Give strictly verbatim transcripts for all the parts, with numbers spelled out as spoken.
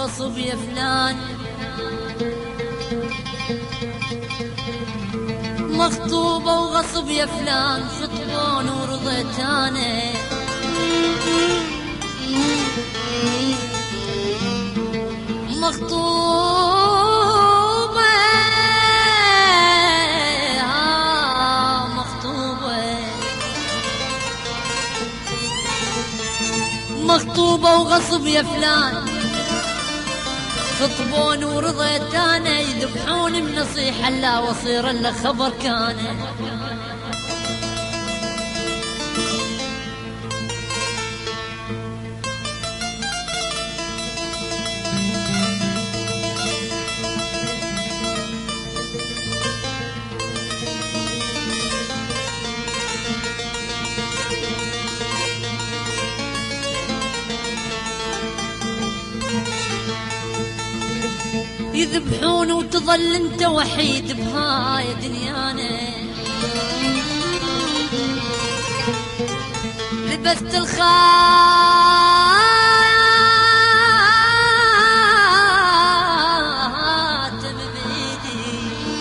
وغصب يا فلان، مخطوبة وغصب يا فلان، خطبون ورضيت انا. مخطوبة ها مخطوبة مخطوبة وغصب يا فلان، خطبون ورضيت انا، يذبحون بنصيحة لا وصير الا خبر كان. يذبحون وتظل انت وحيد بهاي دنيانا، لبست الخاتم بيدي،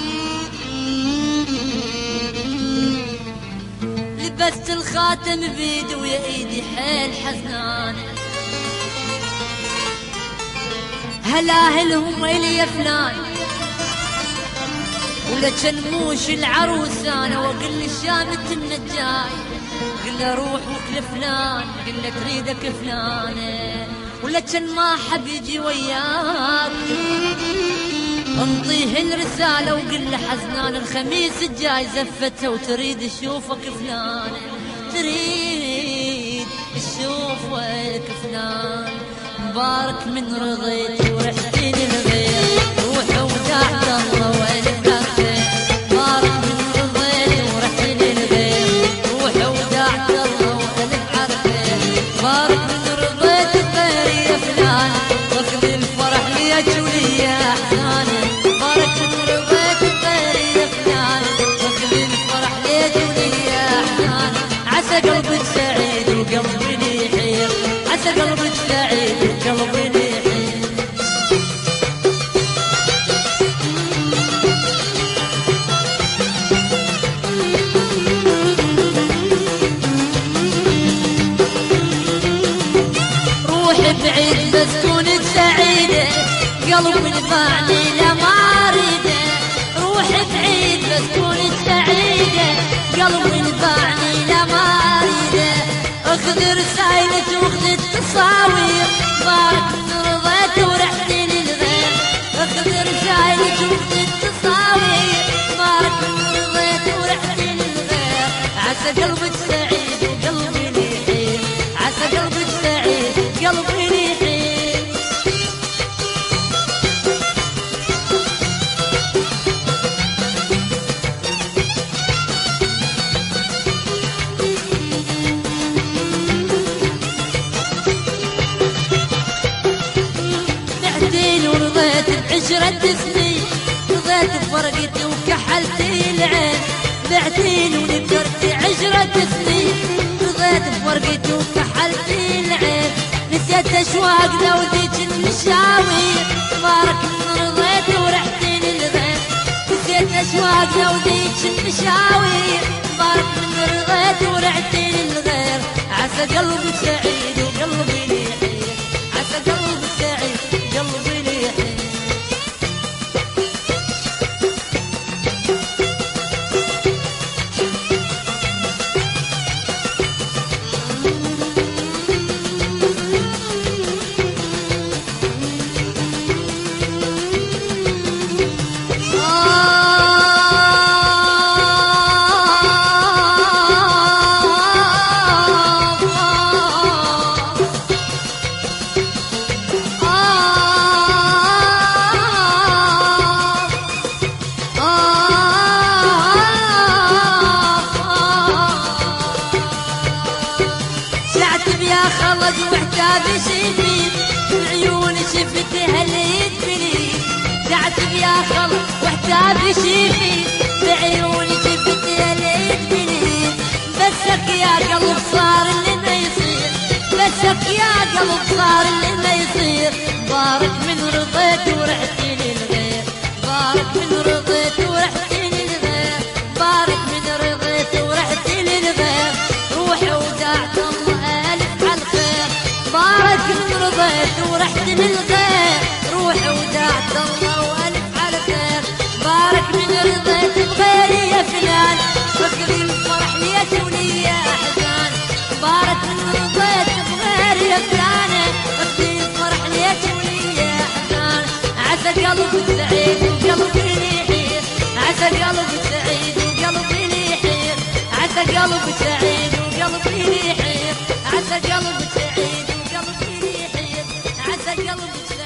لبست الخاتم بيدي ويا ايدي حيل حزنانه. هلاهلهم الي يا فلان، ولا جنموش العروس انا، واقول الشامت النجاي، قل له روح وكل فلان، قل له تريدك فلانه، ولا جن ما حب يجي وياك، انطيه الرساله وقل له حزنان الخميس الجاي زفته وتريد تشوفك فلانه، تريد تشوفك فلان. مبارك من رضيتي ورحتي للغير، روح ودعت الله وينك خير. مبارك من رضيتي ورحتي للغير، روح ودعت الله وينك خير. مبارك من رضيتي غير يا فلان، واخذ الفرح ليك وليا احزاني. مبارك من رضيتي غير يا فلان، واخذ الفرح ليك وليا احزاني. عسى قلبك سعيد وقلبي يحير، عسى قلبك سعيد قلبي يحير. روحي بعيد بس كونك سعيدة، قلبي نفعني لا ما اريده. روحي بعيد بس كونك سعيدة، قلبي نفعني لا ما اريده. اخذ رسايلك واخذ التصاوير، مبارك من رضيت ورحتي للغير. اخذ رسايلك واخذ التصاوير، مبارك من رضيت ورحتي للغير. عسى قلبك سعيد وقلبي يحير، عسى قلبك سعيد قلبي يحير. عشرة سنين رضيت بفرقتي وكحلتي العين، بعتيني ونكرتي عشرة سنين رضيت بفرقتي وكحلتي العين. نسيت اشواقنا وذيك المشاوير، مبارك من رضيت ورحتي للغير. نسيت اشواقنا وذيك المشاوير، مبارك من رضيت ورحتي للغير. عسى قلبك سعيد وقلبي يحير، عسى قلبك سعيد قلبي يحير. خلص واحتاج شفيت بعيوني شفتها ليت بليت. تعتب يا خلص واحتاج شفيت بعيوني شفتها ليت بليت. بسك يا قلب صار اللي ما يصير، بسك يا قلب صار اللي ما يصير. بارك من قلبك